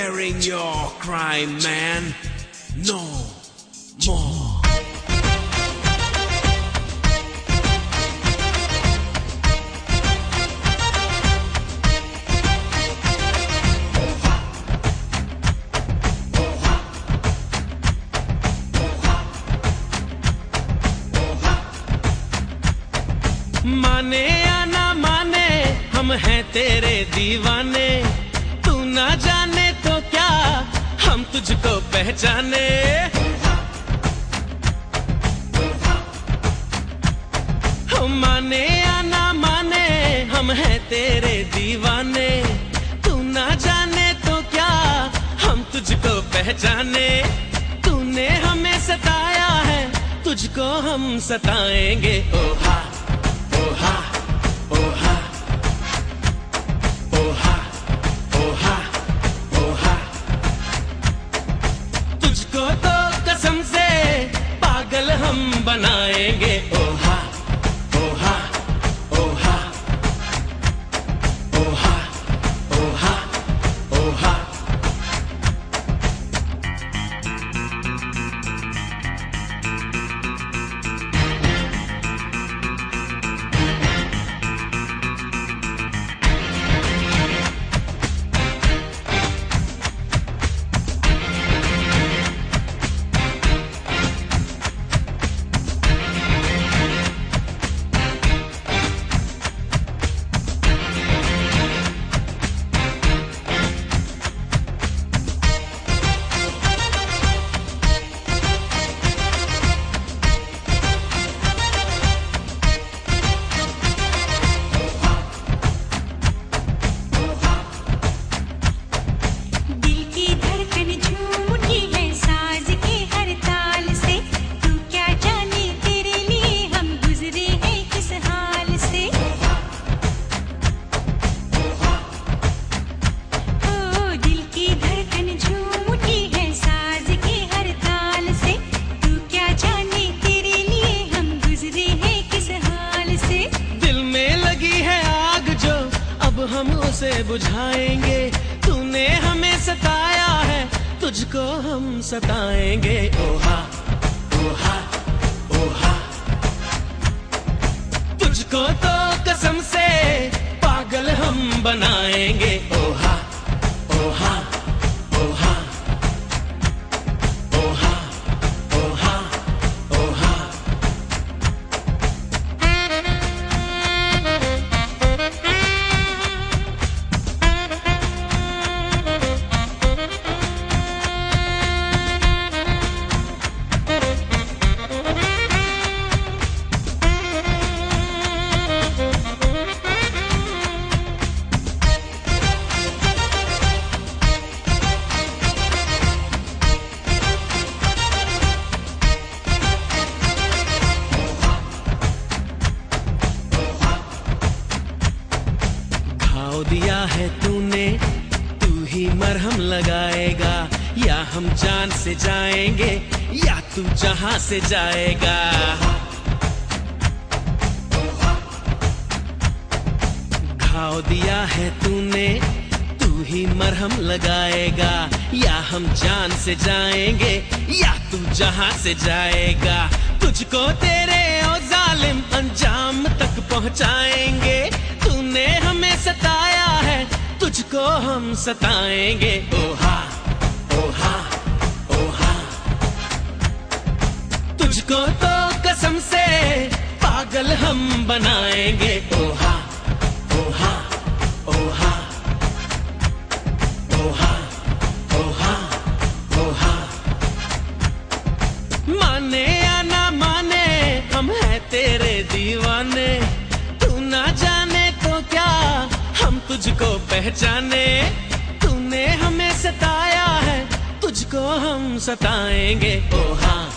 bearing your crime, man. No more. माने या ना माने हम हैं तेरे दीवाने, तू ना जाने तो क्या हम तुझको पहचाने। हम माने या ना माने हम हैं तेरे दीवाने, तू ना जाने तो क्या हम तुझको पहचाने। तूने हमें सताया है, तुझको हम सताएंगे। ओहा ओहा ओहा ओहा ओहा ओहा, तुझको तो कसम से पागल हम बनाएंगे। ओहा ओहा ओहा ओहा ओहा ओहा। हम उसे बुझाएंगे, तूने हमें सताया है, तुझको हम सताएंगे। ओहा ओहा ओहा, तुझको तो कसम से पागल हम बनाएंगे। ओहा ओहा ओहा ओहा ओहा ओहा। दिया है तूने, तू ही मरहम लगाएगा, या हम जान से जाएंगे या तू जहां से जाएगा। घाव दिया है तूने, तू ही मरहम लगाएगा, या हम जान से जाएंगे या तू जहां से जाएगा। तुझको तेरे ओ जालिम अंजाम तक पहुंचाएंगे। तूने हमें सताया है, तुझको हम सताएंगे। ओहा ओहा ओहा, तुझको तो कसम से पागल हम बनाएंगे। ओहा ओहा ओहा ओहा ओहा ओहा। माने या ना माने हम हैं तेरे दीवाने, तू ना जाने तो क्या हम तुझको पहचाने। तूने हमें सताया है, तुझको हम सताएंगे। ओहा